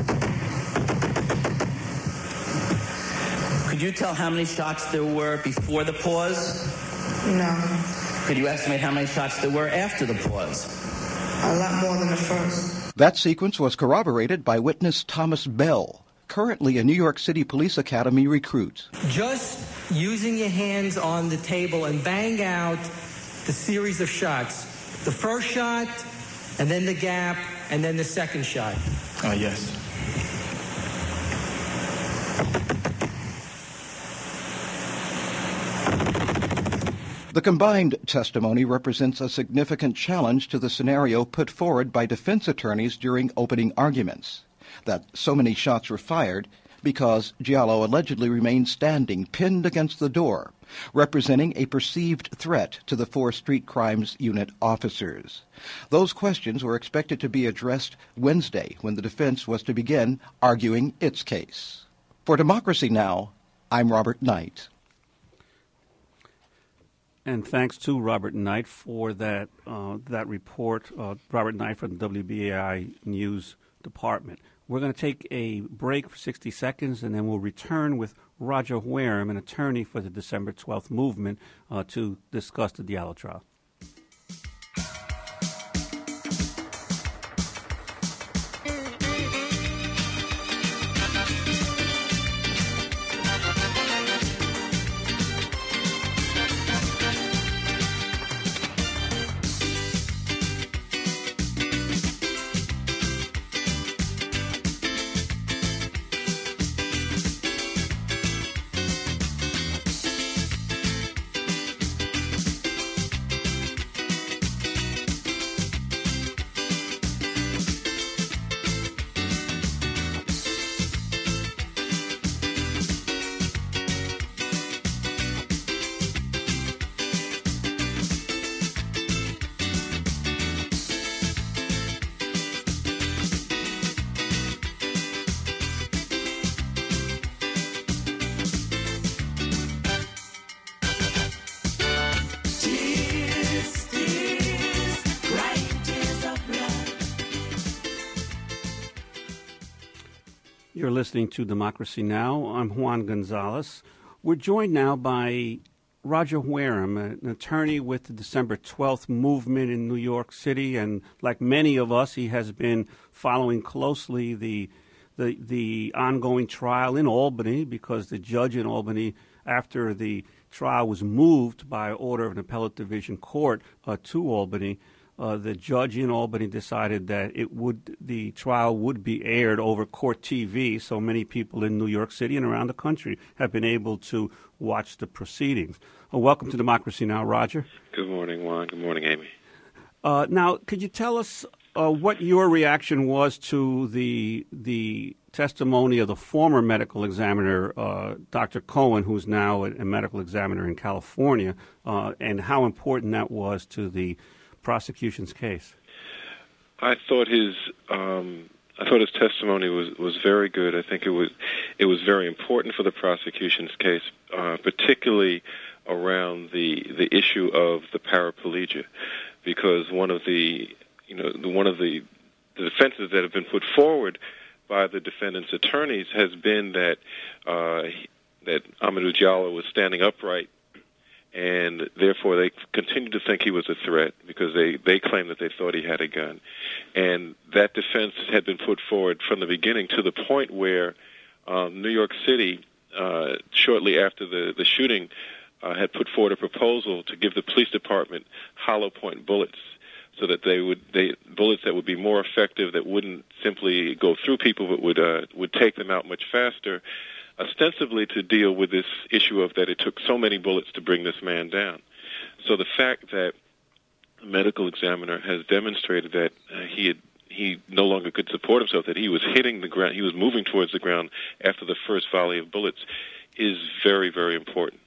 Could you tell how many shots there were before the pause? No. Could you estimate how many shots there were after the pause? A lot more than the first. That sequence was corroborated by witness Thomas Bell, currently a New York City Police Academy recruit. Just using your hands on the table and bang out the series of shots. The first shot, and then the gap, and then the second shot. Ah, uh, yes. The combined testimony represents a significant challenge to the scenario put forward by defense attorneys during opening arguments, that so many shots were fired because Giallo allegedly remained standing, pinned against the door, representing a perceived threat to the four street crimes unit officers. Those questions were expected to be addressed Wednesday when the defense was to begin arguing its case. For Democracy Now!, I'm Robert Knight. And thanks to Robert Knight for that uh, that report. Uh, Robert Knight from the W B A I News Department. We're going to take a break for sixty seconds, and then we'll return with Roger Wareham, an attorney for the December twelfth movement, uh, to discuss the Diallo trial. You're listening to Democracy Now! I'm Juan Gonzalez. We're joined now by Roger Wareham, an attorney with the December twelfth movement in New York City, and like many of us, he has been following closely the the the ongoing trial in Albany, because the judge in Albany, after the trial was moved by order of an appellate division court uh, to Albany, Uh, the judge in Albany decided that it would the trial would be aired over Court T V, so many people in New York City and around the country have been able to watch the proceedings. Uh, welcome to Democracy Now!, Roger. Good morning, Juan. Good morning, Amy. Uh, now, could you tell us uh, what your reaction was to the the testimony of the former medical examiner, uh, Doctor Cohen, who's now a, a medical examiner in California, uh, and how important that was to the prosecution's case? I thought his um, I thought his testimony was, was very good. I think it was it was very important for the prosecution's case, uh, particularly around the the issue of the paraplegia, because one of the you know the, one of the, the defenses that have been put forward by the defendant's attorneys has been that uh, that Amadou Diallo was standing upright, and therefore they continue to think he was a threat because they, they claim that they thought he had a gun. And that defense had been put forward from the beginning to the point where um, New York City, uh, shortly after the, the shooting, uh, had put forward a proposal to give the police department hollow point bullets so that they would they bullets that would be more effective, that wouldn't simply go through people but would uh, would take them out much faster, ostensibly to deal with this issue of that it took so many bullets to bring this man down. So the fact that the medical examiner has demonstrated that uh, he had, he no longer could support himself, that he was hitting the ground, he was moving towards the ground after the first volley of bullets, is very, very important.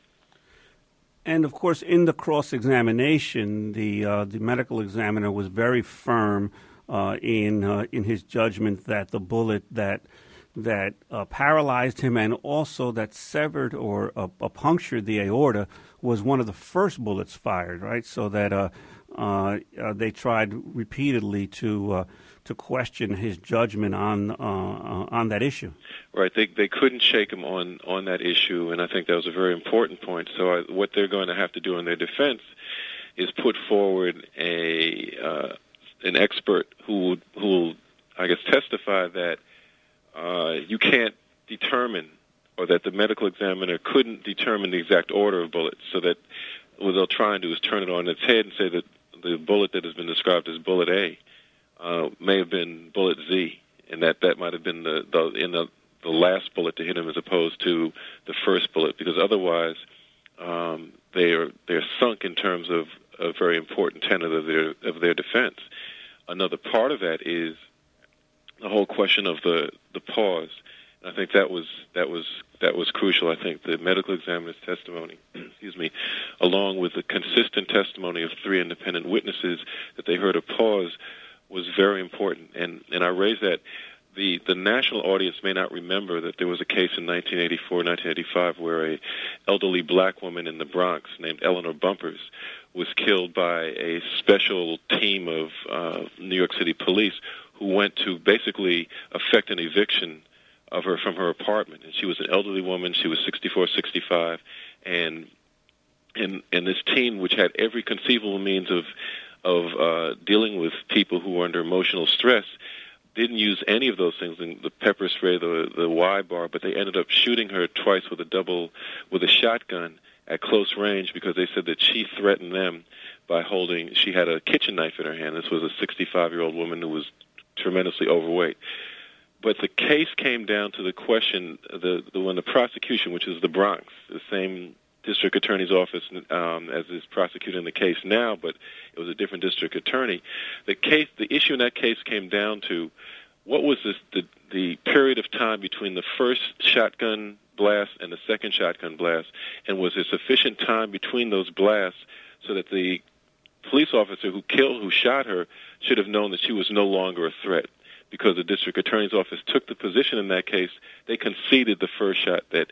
And of course, in the cross-examination, the uh, the medical examiner was very firm uh, in uh, in his judgment that the bullet that that uh, paralyzed him and also that severed or uh, uh, punctured the aorta was one of the first bullets fired, right? So that uh, uh, uh, they tried repeatedly to uh, to question his judgment on uh, uh, on that issue. Right. They they couldn't shake him on, on that issue, and I think that was a very important point. So I, what they're going to have to do in their defense is put forward a uh, an expert who will, who will, I guess, testify that Uh, you can't determine, or that the medical examiner couldn't determine the exact order of bullets, so that what they'll try and do is turn it on its head and say that the bullet that has been described as bullet A uh, may have been bullet Z, and that that might have been the, the in the, the last bullet to hit him as opposed to the first bullet, because otherwise um, they are they're sunk in terms of a very important tenet of their of their defense. Another part of that is the whole question of the the pause. I think that was that was that was crucial. I think the medical examiner's testimony, excuse me, along with the consistent testimony of three independent witnesses that they heard a pause, was very important. And and I raise that the the national audience may not remember that there was a case in nineteen eighty-four, nineteen eighty-five where a elderly black woman in the Bronx named Eleanor Bumpers was killed by a special team of uh, New York City police who went to basically effect an eviction of her from her apartment. And she was an elderly woman. She was sixty-four, sixty-five, and and and this team, which had every conceivable means of of uh, dealing with people who were under emotional stress, didn't use any of those things, the pepper spray, the the Y bar, but they ended up shooting her twice with a double with a shotgun at close range, because they said that she threatened them by holding. She had a kitchen knife in her hand. This was a sixty-five-year-old woman who was tremendously overweight. But the case came down to the question, the, the when the prosecution, which is the Bronx, the same district attorney's office um, as is prosecuting the case now, but it was a different district attorney. The case, the issue in that case came down to what was this, the the period of time between the first shotgun blast and the second shotgun blast, and was there sufficient time between those blasts so that the police officer who killed, who shot her, should have known that she was no longer a threat? Because the district attorney's office took the position in that case, they conceded the first shot, that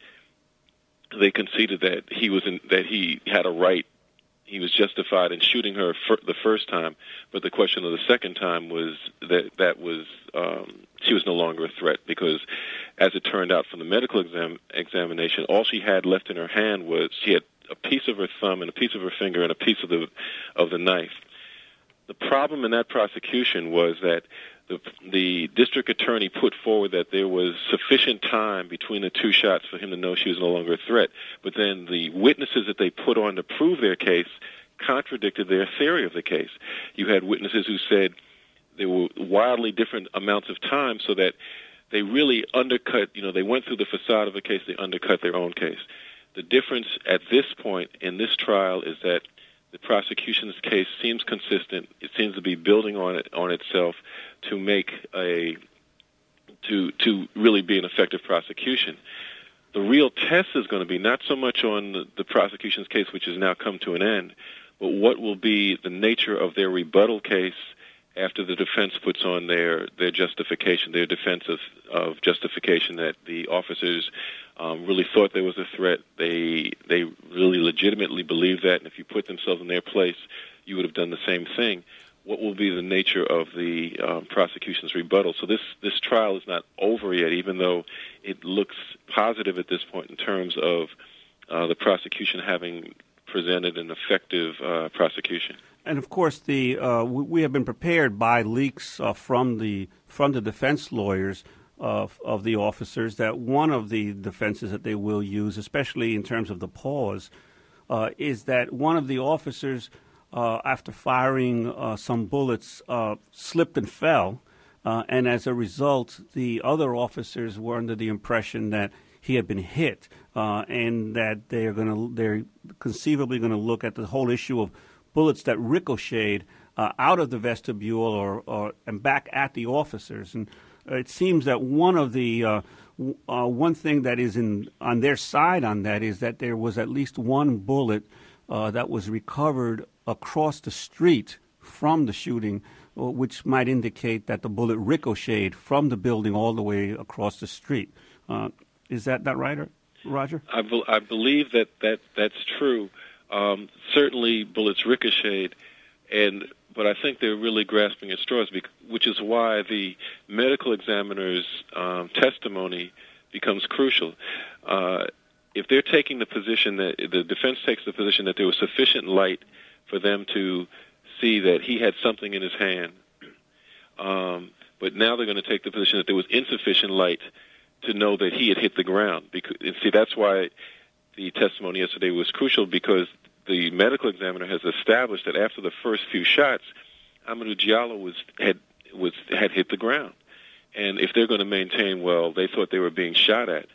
they conceded that he was in, that he had a right, he was justified in shooting her for the first time. But the question of the second time was that that was um, she was no longer a threat, because, as it turned out from the medical exam, examination, all she had left in her hand was she had a piece of her thumb and a piece of her finger and a piece of the of the knife. The problem in that prosecution was that The, the district attorney put forward that there was sufficient time between the two shots for him to know she was no longer a threat. But then the witnesses that they put on to prove their case contradicted their theory of the case. You had witnesses who said there were wildly different amounts of time, so that they really undercut, you know, they went through the facade of the case, they undercut their own case. The difference at this point in this trial is that the prosecution's case seems consistent. It seems to be building on it on itself to make a to to really be an effective prosecution. The real test is going to be not so much on the, the prosecution's case, which has now come to an end, but what will be the nature of their rebuttal case after the defense puts on their their justification, their defense of, of justification that the officers um, really thought there was a threat. They they really legitimately believe that, and if you put themselves in their place, you would have done the same thing. What will be the nature of the um, prosecution's rebuttal? So this, this trial is not over yet, even though it looks positive at this point in terms of uh, the prosecution having presented an effective uh, prosecution. And of course, the uh, we have been prepared by leaks uh, from the from the defense lawyers of of the officers that one of the defenses that they will use, especially in terms of the pause, uh, is that one of the officers, uh, after firing uh, some bullets, uh, slipped and fell, uh, and as a result, the other officers were under the impression that he had been hit, uh, and that they are going to they're conceivably going to look at the whole issue of bullets that ricocheted uh, out of the vestibule or, or and back at the officers. And uh, it seems that one of the uh, w- uh, one thing that is in on their side on that is that there was at least one bullet uh, that was recovered across the street from the shooting, uh, which might indicate that the bullet ricocheted from the building all the way across the street. Uh, is that that right, Roger? I, be- I believe that, that that's true. Um, certainly, bullets ricocheted, and but I think they're really grasping at straws, because, which is why the medical examiner's um, testimony becomes crucial. Uh, if they're taking the position that the defense takes the position that there was sufficient light for them to see that he had something in his hand, um, but now they're going to take the position that there was insufficient light to know that he had hit the ground. Because, and see, that's why the testimony yesterday was crucial, because the medical examiner has established that after the first few shots, Amadou Diallo was had was had hit the ground. And if they're going to maintain, well, they thought they were being shot at,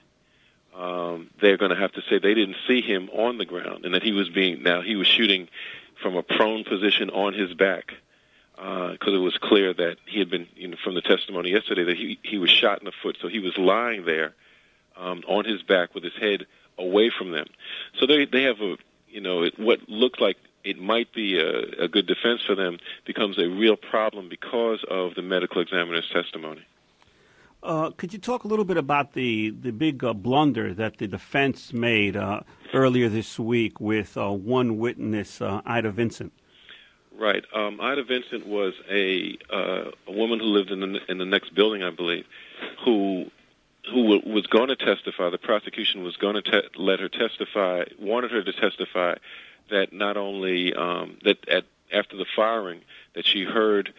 um, they're going to have to say they didn't see him on the ground, and that he was being now he was shooting from a prone position on his back, because uh, it was clear that he had been, you know, from the testimony yesterday, that he he was shot in the foot, so he was lying there um, on his back with his head away from them. So they they have a, you know, it, what looked like it might be a, a good defense for them becomes a real problem because of the medical examiner's testimony. Uh, could you talk a little bit about the, the big uh, blunder that the defense made uh, earlier this week with uh, one witness, uh, Ida Vincent? Right. Um, Ida Vincent was a uh, a woman who lived in the, in the next building, I believe, who who w- was going to testify. The prosecution was going to te- let her testify, wanted her to testify that not only um, that at, after the firing that she heard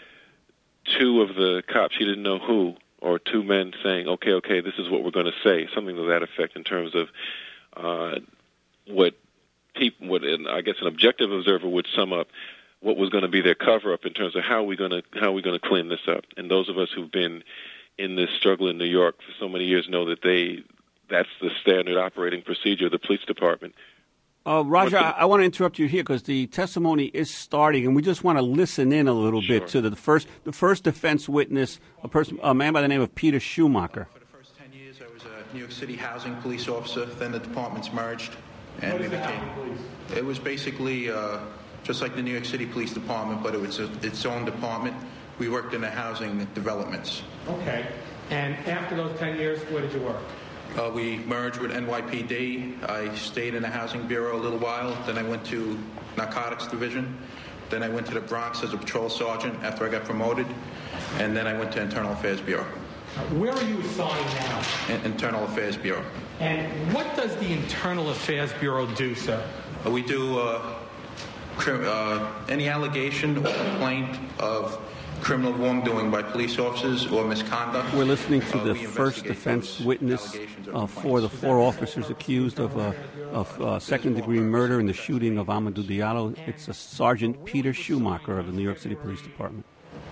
two of the cops, she didn't know who, or two men saying, okay, okay, this is what we're going to say, something to that effect in terms of uh, what people, what an, I guess an objective observer would sum up what was going to be their cover-up in terms of how we going to how we going to clean this up. And those of us who've been in this struggle in New York for so many years know that they that's the standard operating procedure of the police department. Uh, Roger, I, I want to interrupt you here because the testimony is starting, and we just want to listen in a little Sure. bit to the first the first defense witness, a person, a man by the name of Peter Schumacher. For the first ten years, I was a New York City housing police officer. Then the departments merged, and we became. It was basically uh, just like the New York City Police Department, but it was a, its own department. We worked in the housing developments. Okay. And after those ten years, where did you work? Uh, we merged with N Y P D. I stayed in the Housing Bureau a little while. Then I went to Narcotics Division. Then I went to the Bronx as a patrol sergeant after I got promoted. And then I went to Internal Affairs Bureau. Uh, where are you assigned now? In- Internal Affairs Bureau. And what does the Internal Affairs Bureau do, sir? Uh, we do uh, cri- uh, any allegation or complaint of criminal wrongdoing by police officers or misconduct. We're listening to Uh, the we first investigate defense those witness allegations or uh, for complaints. the four officers accused of uh, of uh, second-degree murder in the shooting of Amadou Diallo. It's a Sergeant Peter Schumacher of the New York City Police Department.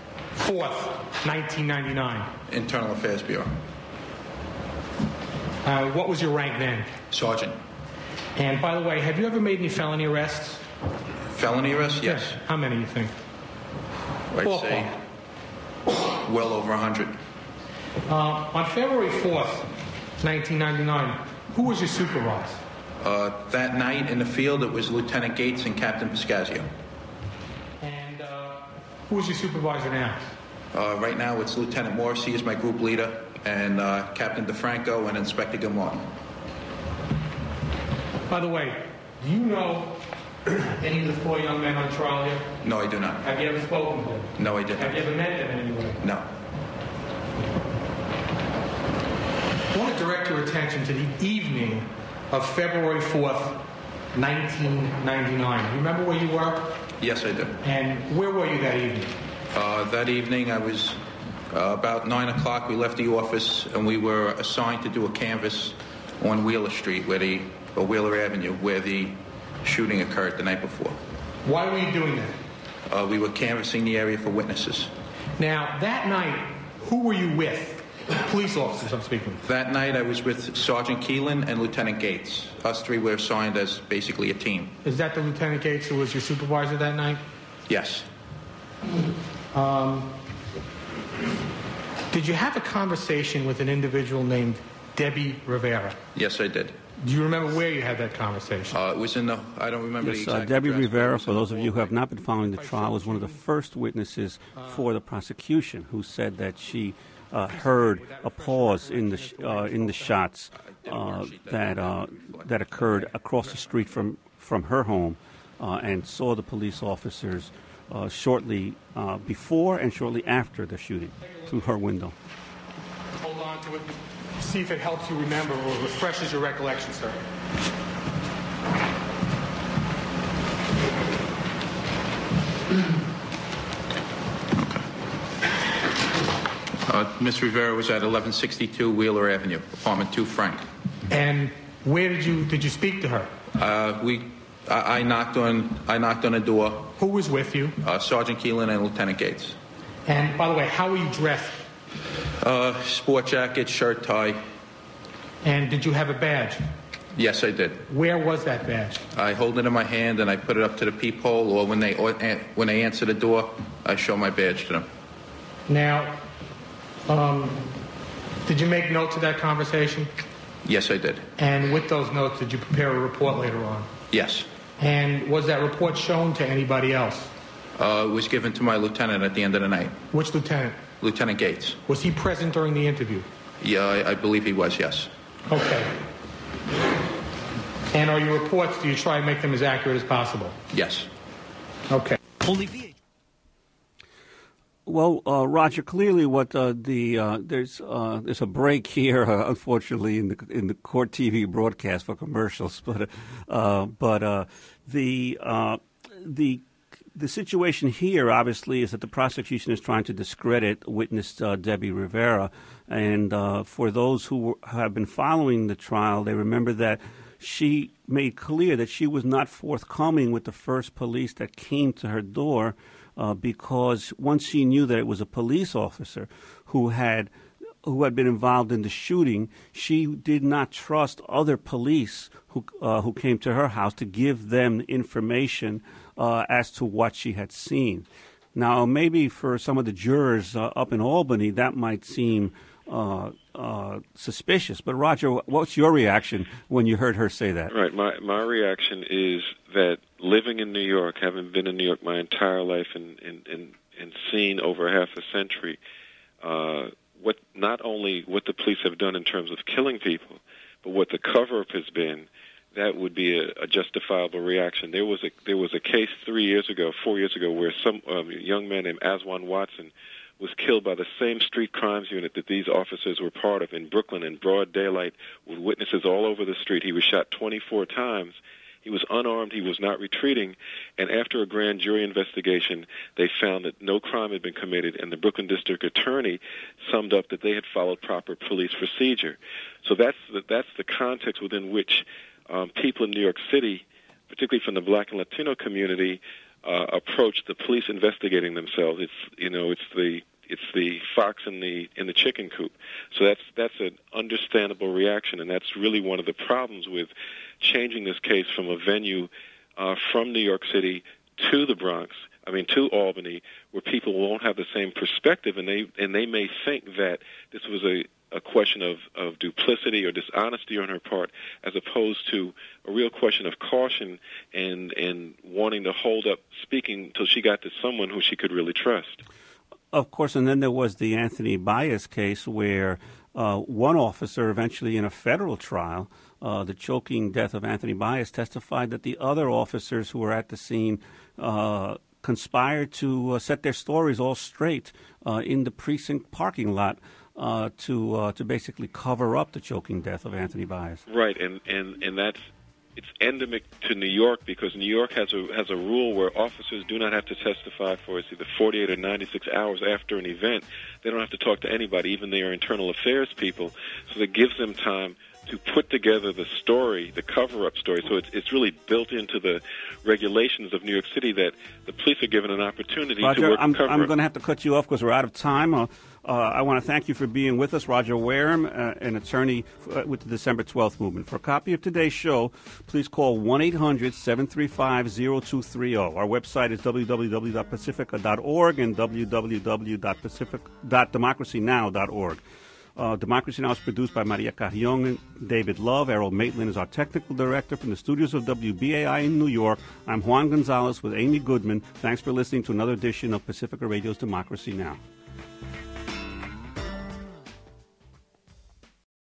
fourth, nineteen ninety-nine. Internal Affairs Bureau. Uh, what was your rank then? Sergeant. And by the way, have you ever made any felony arrests? Felony arrest? Yes. How many, you think? I'd Ballpark. say well over one hundred. Uh, on February fourth, nineteen ninety-nine, who was your supervisor? Uh, that night in the field, it was Lieutenant Gates and Captain Piscazio. And uh, who was your supervisor now? Uh, right now, it's Lieutenant Morris. He is my group leader, and uh, Captain DeFranco and Inspector Gilmartin. By the way, do you know any of the four young men on trial here? No, I do not. Have you ever spoken to them? No, I did Have not. you ever met them in any way? No. I want to direct your attention to the evening of February fourth, nineteen ninety-nine. You remember where you were? Yes, I do. And where were you that evening? Uh, that evening, I was uh, about nine o'clock. We left the office, and we were assigned to do a canvass on Wheeler Street, where the or Wheeler Avenue, where the shooting occurred the night before. Why were you doing that? Uh, we were canvassing the area for witnesses. Now, that night, who were you with? Police officers, I'm speaking. That night, I was with Sergeant Keelan and Lieutenant Gates. Us three were assigned as basically a team. Is that the Lieutenant Gates who was your supervisor that night? Yes. Um, did you have a conversation with an individual named Debbie Rivera? Yes, I did. Do you remember where you had that conversation? Uh, it was in the, I don't remember Yes, the uh, exact Debbie address, Rivera, but for those of you who have not been following the trial, was one of the first witnesses for the prosecution who said that she uh, heard a pause in the sh- uh, in the shots uh, that uh, that occurred across the street from from her home, uh, and saw the police officers uh, shortly uh, before and shortly after the shooting through her window. Hold on to it. See if it helps you remember or refreshes your recollection, sir. Uh, Miss Rivera was at eleven sixty-two Wheeler Avenue, apartment two, Frank. And where did you did you speak to her? Uh, we, I, I knocked on, I knocked on a door. Who was with you? Uh, Sergeant Keelan and Lieutenant Gates. And by the way, how were you dressed? Uh, sport jacket, shirt, tie. And did you have a badge? Yes, I did. Where was that badge? I hold it in my hand and I put it up to the peephole, or when they or, when they answer the door, I show my badge to them. Now, um, did you make notes of that conversation? Yes, I did. And with those notes, did you prepare a report later on? Yes. And was that report shown to anybody else? Uh, it was given to my lieutenant at the end of the night. Which lieutenant? Lieutenant Gates. Was he present during the interview? Yeah, I, I believe he was, yes. Okay. And are your reports, do you try and make them as accurate as possible? Yes. Okay. Only V. Well, uh, Roger, clearly, what uh, the uh, there's uh, there's a break here, uh, unfortunately, in the in the court T V broadcast for commercials, but uh, but uh, the uh, the the situation here, obviously, is that the prosecution is trying to discredit witness uh, Debbie Rivera, and uh, for those who have been following the trial, they remember that she made clear that she was not forthcoming with the first police that came to her door. Uh, because once she knew that it was a police officer who had who had been involved in the shooting, she did not trust other police who uh, who came to her house to give them information uh, as to what she had seen. Now, maybe for some of the jurors uh, up in Albany, that might seem uh, uh, suspicious. But Roger, what's your reaction when you heard her say that? Right. My my reaction is that living in New York, having been in New York my entire life and and, and, and seen over half a century, uh, what not only what the police have done in terms of killing people, but what the cover-up has been, that would be a, a justifiable reaction. There was a there was a case three years ago, four years ago, where some um, young man named Aswan Watson was killed by the same street crimes unit that these officers were part of in Brooklyn in broad daylight with witnesses all over the street. He was shot twenty-four times. He was unarmed. He was not retreating. And after a grand jury investigation, they found that no crime had been committed, and the Brooklyn District Attorney summed up that they had followed proper police procedure. So that's the, that's the context within which um, people in New York City, particularly from the Black and Latino community, uh, approach the police investigating themselves. It's you know it's the it's the fox in the in the chicken coop. So that's that's an understandable reaction, and that's really one of the problems with changing this case from a venue uh, from New York City to the Bronx, I mean to Albany, where people won't have the same perspective, and they and they may think that this was a, a question of, of duplicity or dishonesty on her part, as opposed to a real question of caution and and wanting to hold up speaking until she got to someone who she could really trust. Of course, and then there was the Anthony Baez case where uh, one officer eventually in a federal trial, uh, the choking death of Anthony Baez, testified that the other officers who were at the scene uh, conspired to uh, set their stories all straight uh, in the precinct parking lot uh, to uh, to basically cover up the choking death of Anthony Baez. Right, and, and, and that's it's endemic to New York because New York has a has a rule where officers do not have to testify for it's either forty-eight or ninety-six hours after an event. They don't have to talk to anybody, even their internal affairs people. So that gives them time to put together the story, the cover-up story. So it's it's really built into the regulations of New York City that the police are given an opportunity Roger, to work I'm, the cover-up. I'm going to have to cut you off because we're out of time. Uh, uh, I want to thank you for being with us, Roger Wareham, uh, an attorney f- with the December twelfth movement. For a copy of today's show, please call one eight hundred seven three five zero two three zero. Our website is w w w dot pacifica dot org and w w w dot democracy now dot org. Uh, Democracy Now! Is produced by Maria Carrion and David Love. Errol Maitland is our technical director from the studios of W B A I in New York. I'm Juan Gonzalez with Amy Goodman. Thanks for listening to another edition of Pacifica Radio's Democracy Now!